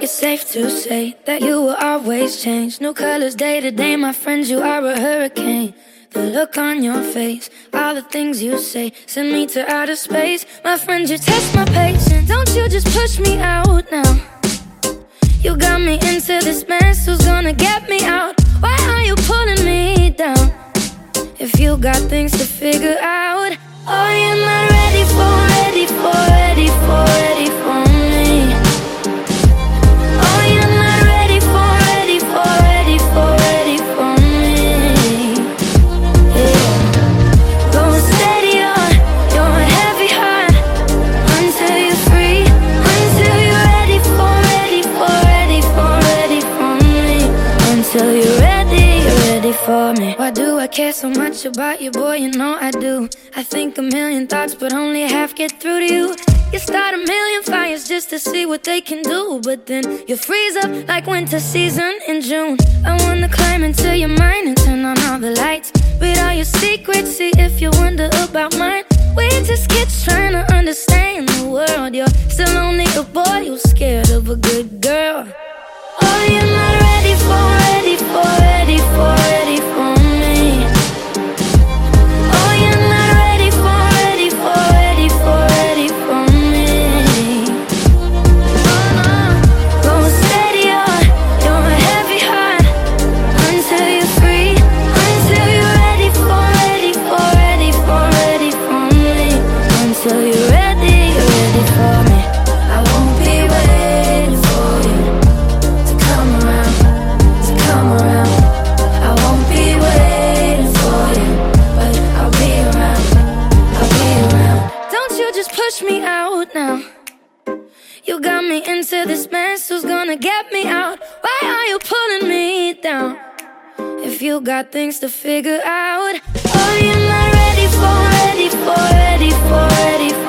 It's safe to say that you will always change. New colors day to day, my friend, you are a hurricane. The look on your face, all the things you say, send me to outer space. My friend, you test my patience. Don't you just push me out now. You got me into this mess, who's gonna get me out? Why are you pulling me down? If you got things to figure out. Oh, you're not ready for me. Oh, you're not ready for me. Yeah. Going steady on your heavy heart until you're free, until you're ready for me, until you're ready for me. Why do I care so much about you, boy? You know I do. I think a million thoughts, but only half get through to you. You start a million fires just to see what they can do, but then you freeze up like winter season in June. I wanna climb into your mind and turn on all the lights, read all your secrets, see if you wonder about mine. We're just kids trying to understand the world. You're still only a boy who's scared of a good girl. Oh, you're not ready for me. Oh, you're not ready for me. Oh, no. Going steady on your heavy heart until you're free, until you're ready for me, until you're ready for me. I won't be waiting for you to come around. I won't be waiting for you, but I'll be around. Don't you just push me out now. You got me into this mess, who's gonna get me out? Why are you pulling me down? If you got things to figure out. Oh, you're not ready for